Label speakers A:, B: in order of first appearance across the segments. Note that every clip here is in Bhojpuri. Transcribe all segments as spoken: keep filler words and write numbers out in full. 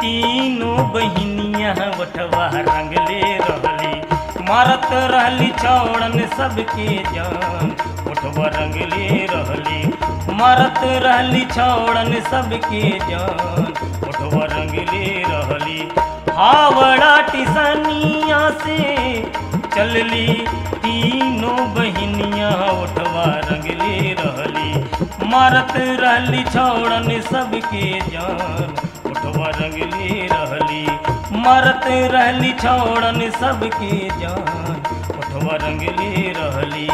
A: तीनों बहिनिया वठवा रंगले रहली, मारत रहली छौड़न सबके जान। वठवा रंगले रहली, मारत रहली छौड़न सबके जान। वठवा रंगले रहली, हावड़ा टिसनिया से चलली तीनों बहिनिया वठवा रंगले रहली, मारत रहली छौड़न सबके जान। वठवा रंगले रहली, मारत रहली छौड़न सबके जान। वठवा रंगले रहली।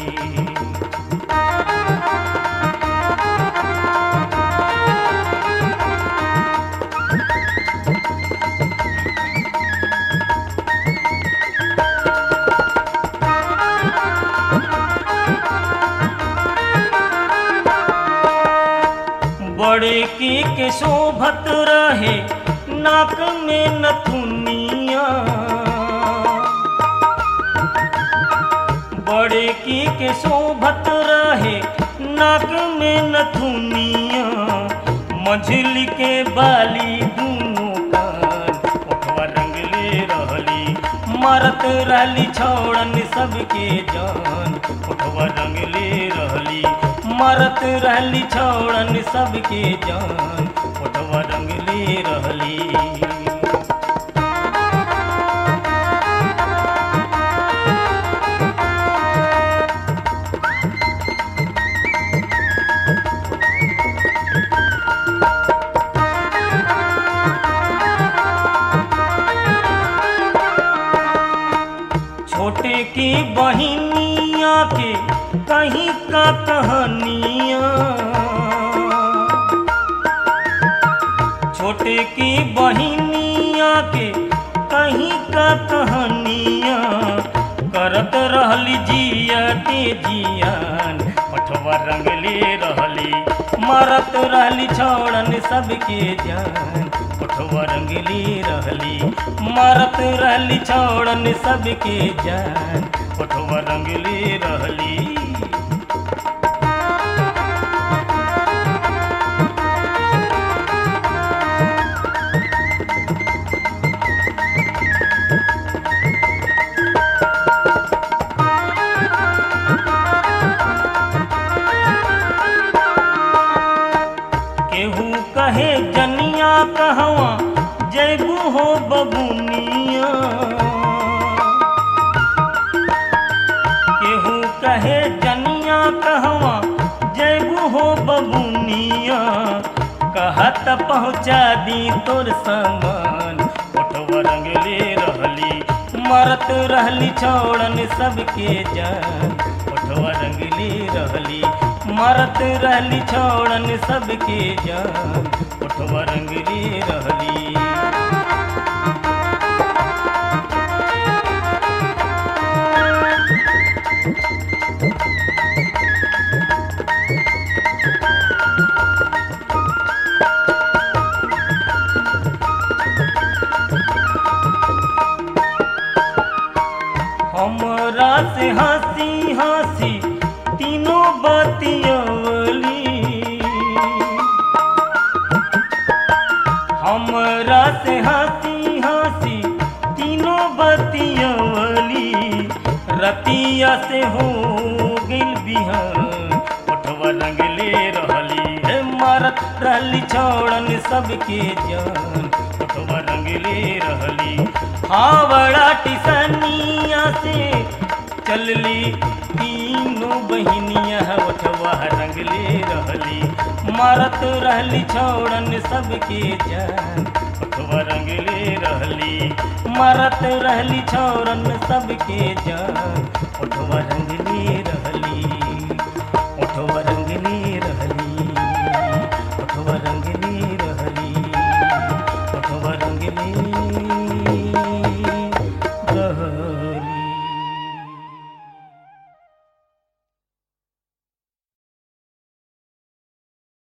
A: बड़की के शोभत रहे नाक में नथुनिया, बड़की के शोभत रहे नाक में नथुनिया। मझली के बाली दूनों कान। वठवा रंगले रहली, मारत रहली छौड़न सबके जान। वठवा रंगले रहली, मारत रहली छौड़न सबके जान। वठवा रंगले रहली। छोटे की बहिनिया के कहीं का कहानिया, छोटे की बहिनिया के कहीं का कहानिया। करत रहली जिया के जियान। वठवा रंगले रहली, मारत रहली छौड़न सबके जान। वठवा रंगले रहली, मारत रहली छौड़न सबके जान। वठवा रंगले रहली। केहू कहे जनिया कहवा जैबू हो बबुनिया, केहू कहे जनिया कहवा जैबू हो बबुनिया। कहत पहुँचा दी तोर सामान। वठवा रंगले रहली, मारत रहली छौड़न सबके जान। वठवा रंगले रहली, मारत रहली छौड़न सबके जान। वठवा रंगले रहली। हमरा से हंसी हंसी तीनों बतियवली, हमरा से हंसी हंसी तीनों बतियवली। रतिया से हो गइल बिहान। वठवा रंगले रहली, हे मारत रहली छौड़न सबके जान। वठवा रंगले रहली, हावड़ा टिसनिया से चलली तीनों बहिनिया। वठवा रंगले रहली, मारत रहली छौड़न सबके जान। वठवा रंगले रहली, मारत रहली छौड़न सबके जान। वठवा रंगले रहली।